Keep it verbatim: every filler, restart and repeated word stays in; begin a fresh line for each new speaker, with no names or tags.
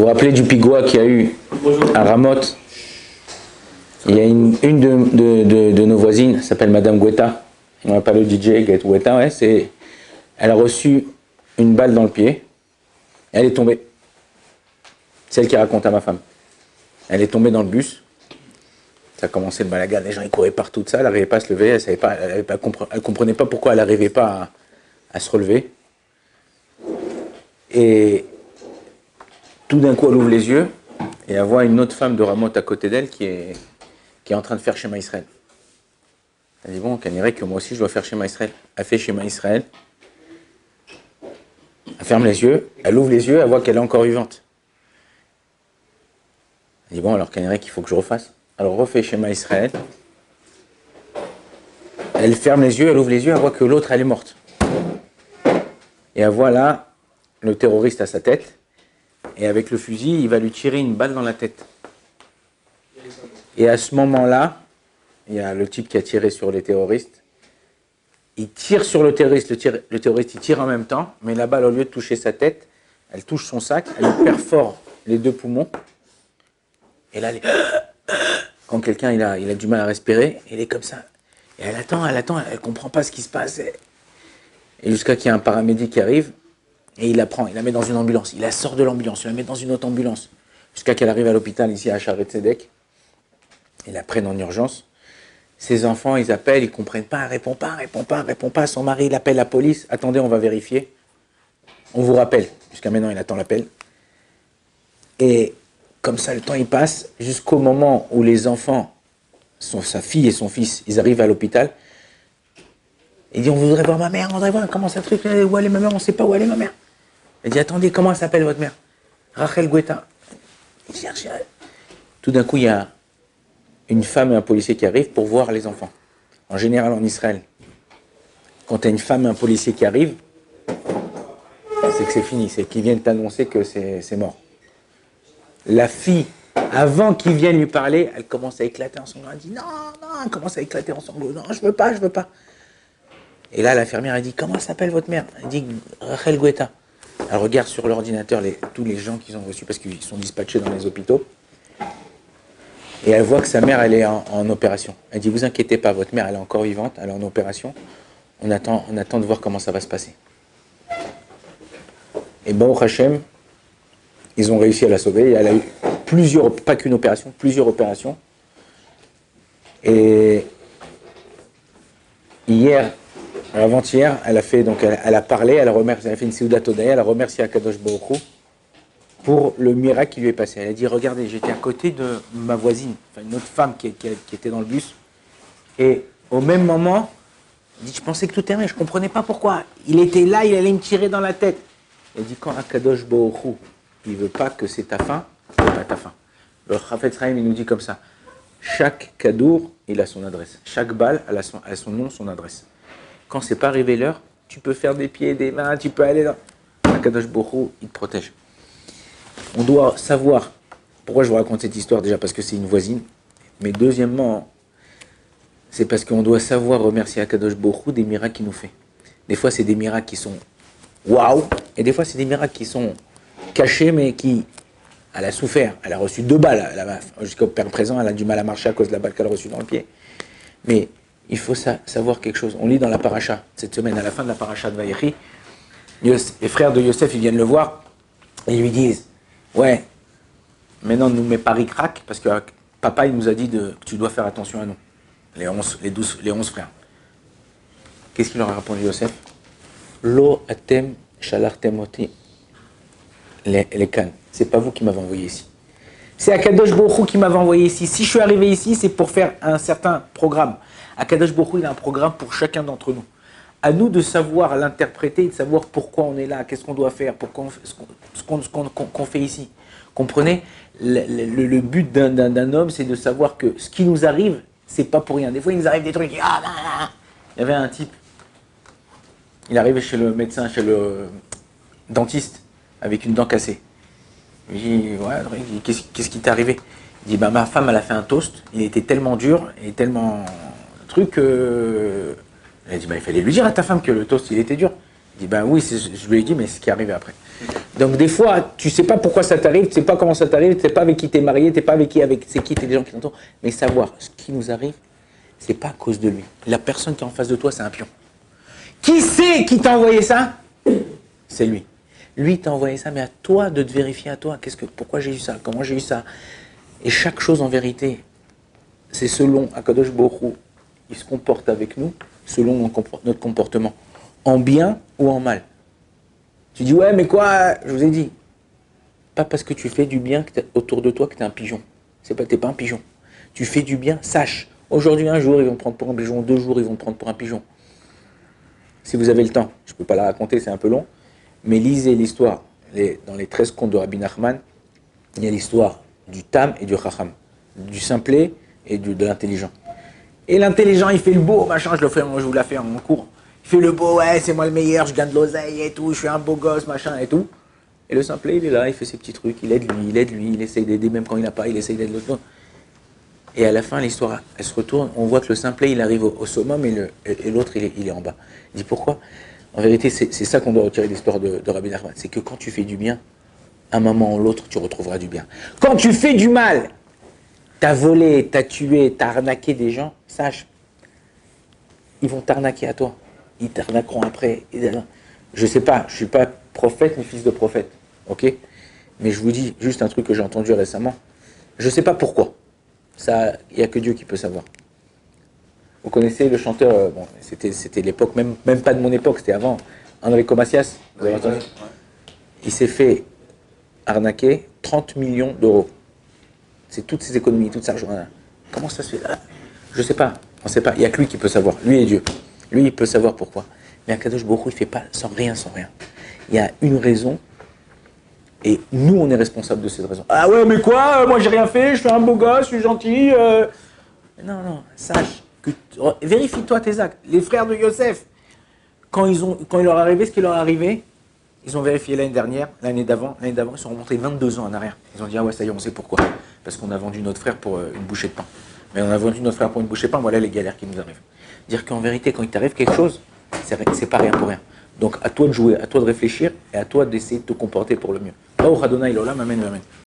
vous rappelez du pigoua qu'il y a eu à Ramoth? Il y a une, une de, de, de, de nos voisines, s'appelle Madame Guetta. On n'a pas le D J, Guetta, ouais, c'est... Elle a reçu une balle dans le pied. Elle est tombée. Celle qui raconte à ma femme. Elle est tombée dans le bus. Ça a commencé le balagan. Les gens ils couraient partout de ça. Elle n'arrivait pas à se lever. Elle savait pas. Elle ne comprenait pas pourquoi elle n'arrivait pas à, à se relever. Et tout d'un coup, elle ouvre les yeux et elle voit une autre femme de Ramoth à côté d'elle qui est, qui est en train de faire Shema Israël. Elle dit bon, Kanirait que moi aussi je dois faire Shema Israël. Elle fait Shema Israël. Elle ferme les yeux. Elle ouvre les yeux. Elle voit qu'elle est encore vivante. Elle dit bon, alors Kanirait qu'il faut que je refasse. Alors refait Shema Israël. Elle ferme les yeux. Elle ouvre les yeux. Elle voit que l'autre elle est morte. Et elle voit là le terroriste à sa tête. Et avec le fusil, il va lui tirer une balle dans la tête. Et à ce moment-là, il y a le type qui a tiré sur les terroristes. Il tire sur le terroriste, le, tire, le terroriste il tire en même temps, mais la balle, au lieu de toucher sa tête, elle touche son sac, elle lui perfore les deux poumons. Et là, elle est... quand quelqu'un il a, il a du mal à respirer, il est comme ça. Et elle attend, elle attend, elle ne comprend pas ce qui se passe. Et jusqu'à qu'il y ait un paramédic qui arrive, et il la prend, il la met dans une ambulance. Il la sort de l'ambulance, il la met dans une autre ambulance. Jusqu'à qu'elle arrive à l'hôpital, ici à Shaare Tzedek. Ils la prennent en urgence. Ses enfants, ils appellent, ils ne comprennent pas, elle répond pas, elle répond pas, elle répond pas. Son mari, il appelle la police. Attendez, on va vérifier. On vous rappelle. Jusqu'à maintenant, il attend l'appel. Et comme ça, le temps, il passe jusqu'au moment où les enfants, son, sa fille et son fils, ils arrivent à l'hôpital. Il dit, on voudrait voir ma mère, on voudrait voir comment ça truc, où elle est ma mère, on ne sait pas où elle est ma mère. Il dit, attendez, comment elle s'appelle votre mère? Rachel Guetta. Il cherche. Tout d'un coup, il y a une femme et un policier qui arrivent pour voir les enfants. En général, en Israël, quand tu as une femme et un policier qui arrivent, c'est que c'est fini, c'est qu'ils viennent t'annoncer que c'est mort. La fille, avant qu'ils viennent lui parler, elle commence à éclater en sanglots. Elle dit, non, non, elle commence à éclater en sanglots. Non, je veux pas, je veux pas. Et là, l'infirmière, elle dit, comment s'appelle votre mère? Elle dit, Rachel Guetta. Elle regarde sur l'ordinateur les, tous les gens qu'ils ont reçus parce qu'ils sont dispatchés dans les hôpitaux. Et elle voit que sa mère, elle est en, en opération. Elle dit, vous inquiétez pas, votre mère, elle est encore vivante, elle est en opération. On attend, on attend de voir comment ça va se passer. Et Baruch Hashem, ils ont réussi à la sauver. Et elle a eu plusieurs, pas qu'une opération, plusieurs opérations. Et hier, avant-hier, elle a fait, donc elle, elle a parlé, elle a, remercié, elle a fait une Seudat Hodaya, elle a remercié Akadosh Baruch Hu pour le miracle qui lui est passé. Elle a dit, regardez, j'étais à côté de ma voisine, enfin une autre femme qui, qui, qui était dans le bus, et au même moment, elle dit, je pensais que tout était vrai, je ne comprenais pas pourquoi. Il était là, il allait me tirer dans la tête. Elle dit, quand Akadosh Baruch Hu, il ne veut pas que c'est ta fin, c'est pas ta fin. Le Chafetz Chaim, il nous dit comme ça, chaque kadour, il a son adresse. Chaque balle, elle a son, elle a son nom, son adresse. Quand c'est pas arrivé l'heure, tu peux faire des pieds et des mains, tu peux aller dans... Akadosh Baruch Hu, il te protège. On doit savoir, pourquoi je vous raconte cette histoire, déjà parce que c'est une voisine, mais deuxièmement, c'est parce qu'on doit savoir remercier Akadosh Baruch Hu des miracles qu'il nous fait. Des fois, c'est des miracles qui sont waouh, et des fois, c'est des miracles qui sont cachés, mais qui... Elle a souffert, elle a reçu deux balles, jusqu'au père présent, elle a du mal à marcher à cause de la balle qu'elle a reçue dans le pied. Mais il faut sa savoir quelque chose. On lit dans la paracha, cette semaine, à la fin de la paracha de Vayechi, les frères de Yosef, ils viennent le voir, et ils lui disent, ouais, maintenant ne nous mets pas ric-rac, parce que papa, il nous a dit de, que tu dois faire attention à nous, les onze, les douze, les onze frères. Qu'est-ce qu'il leur a répondu, Yosef? Lo atem shalartem oti les, les cannes. C'est pas vous qui m'avez envoyé ici. C'est Akadosh Baruch Hu qui m'avait envoyé ici. Si je suis arrivé ici, c'est pour faire un certain programme. Akadosh Baruch Hu, il a un programme pour chacun d'entre nous. À nous de savoir l'interpréter et de savoir pourquoi on est là, qu'est-ce qu'on doit faire, pourquoi on, ce qu'on ce qu'on, qu'on fait ici. Comprenez? Le, le, le but d'un, d'un, d'un homme, c'est de savoir que ce qui nous arrive, c'est pas pour rien. Des fois, il nous arrive des trucs. Ah, bah, bah. Il y avait un type, il arrivait chez le médecin, chez le dentiste, avec une dent cassée. Il dit, ouais, qu'est-ce, qu'est-ce qui t'est arrivé? Il dit, bah, ma femme, elle a fait un toast, il était tellement dur et tellement truc que... Elle a dit, bah, il fallait lui dire à ta femme que le toast, il était dur. Il dit, ben oui, je lui ai dit, mais c'est ce qui est arrivé après. Donc des fois, tu ne sais pas pourquoi ça t'arrive, tu ne sais pas comment ça t'arrive, tu ne sais pas avec qui tu es marié, tu ne sais pas avec qui, avec c'est qui, t'es des gens qui t'entourent, mais savoir ce qui nous arrive, c'est pas à cause de lui. La personne qui est en face de toi, c'est un pion. Qui c'est qui t'a envoyé ça? C'est lui. Lui t'a envoyé ça, mais à toi de te vérifier à toi. Qu'est-ce que, pourquoi j'ai eu ça? Comment j'ai eu ça? Et chaque chose en vérité, c'est selon Akadosh Baruch Hu, il se comporte avec nous, selon notre comportement, en bien ou en mal. Tu dis, ouais, mais quoi? Je vous ai dit, pas parce que tu fais du bien que autour de toi que tu es un pigeon. C'est pas, t'es pas un pigeon. Tu fais du bien, sache. Aujourd'hui, un jour, ils vont te prendre pour un pigeon. Deux jours, ils vont te prendre pour un pigeon. Si vous avez le temps, je ne peux pas la raconter, c'est un peu long. Mais lisez l'histoire. Les, dans les treize contes de Rabbi Nachman, il y a l'histoire du Tam et du Chacham. Du simplet et du, de l'intelligent. Et l'intelligent, il fait le beau, machin, je le fais, moi, je vous la fais en cours. Il fait le beau, ouais, c'est moi le meilleur, je gagne de l'oseille et tout, je suis un beau gosse, machin et tout. Et le simplet, il est là, il fait ses petits trucs, il aide lui, il aide lui, il essaye d'aider, même quand il n'a pas, il essaye d'aider l'autre. Et à la fin, l'histoire, elle se retourne, on voit que le simplet, il arrive au, au summum et, le, et l'autre, il est, il est en bas. Il dit pourquoi? En vérité, c'est, c'est ça qu'on doit retirer de l'histoire de, de Rabbi Nachman. C'est que quand tu fais du bien, un moment ou l'autre, tu retrouveras du bien. Quand tu fais du mal, t'as volé, t'as tué, t'as arnaqué des gens, sache, ils vont t'arnaquer à toi. Ils t'arnaqueront après. Je ne sais pas, je ne suis pas prophète ni fils de prophète, ok? Mais je vous dis juste un truc que j'ai entendu récemment. Je ne sais pas pourquoi. Ça, il n'y a que Dieu qui peut savoir. Vous connaissez le chanteur, euh, bon, c'était, c'était l'époque, même, même pas de mon époque, c'était avant, Enrico Macias, vous avez entendu? Il s'est fait arnaquer trente millions d'euros. C'est toutes ses économies, toute sa argent. Comment ça se fait? Je ne sais pas, on ne sait pas. Il n'y a que lui qui peut savoir, lui et Dieu. Lui, il peut savoir pourquoi. Mais Akadosh Baruch Hu, il ne fait pas sans rien, sans rien. Il y a une raison, et nous, on est responsable de cette raison. Ah ouais, mais quoi? Moi, j'ai rien fait, je suis un beau gosse, je suis gentil. Euh... Non, non, sache. Que vérifie-toi tes actes. Les frères de Yosef, quand, ils ont, quand il leur est arrivé ce qui leur est arrivé, ils ont vérifié l'année dernière, l'année d'avant, l'année d'avant, ils sont remontés vingt-deux ans en arrière. Ils ont dit, ah ouais, ça y est, on sait pourquoi. Parce qu'on a vendu notre frère pour euh, une bouchée de pain. Mais on a vendu notre frère pour une bouchée de pain, voilà les galères qui nous arrivent. Dire qu'en vérité, quand il t'arrive quelque chose, c'est, c'est pas rien pour rien. Donc à toi de jouer, à toi de réfléchir et à toi d'essayer de te comporter pour le mieux. Amen, amen.